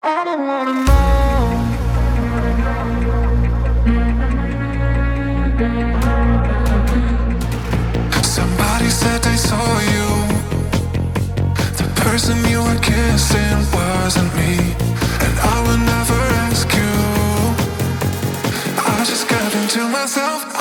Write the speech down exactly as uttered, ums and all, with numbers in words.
I don't wanna know. Somebody said they saw you. The person you were kissing wasn't me, and I would never ask you. I just got into myself.